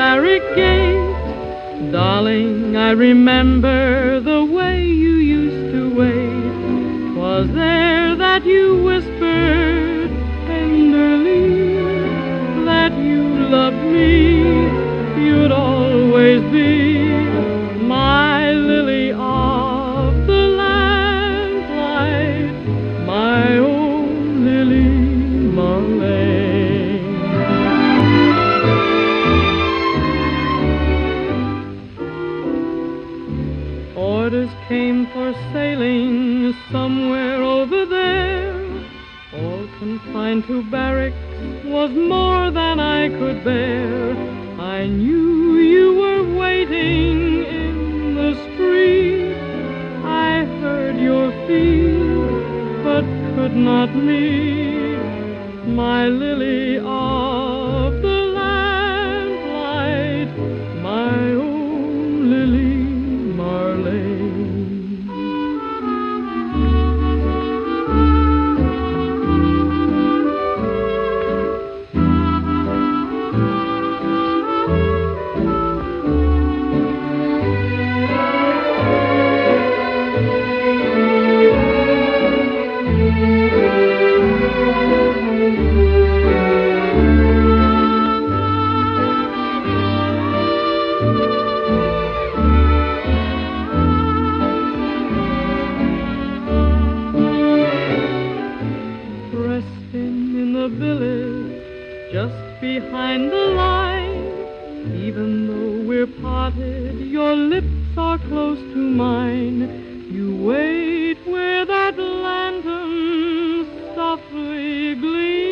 barrack gate. Darling, I remember the way you used to wait. 'Twas there that you whispered tenderly that you loved me, you'd always be my lily of the lamplight, my own Lily Marlene. Orders came for sailing somewhere over there. All confined to barracks was more than I could bear. I knew you were waiting in the street. I heard your feet, but could not meet my lily of the lamplight, my own Lily Marlene. In the village, just behind the line, even though we're parted, your lips are close to mine. You wait where that lantern softly gleams.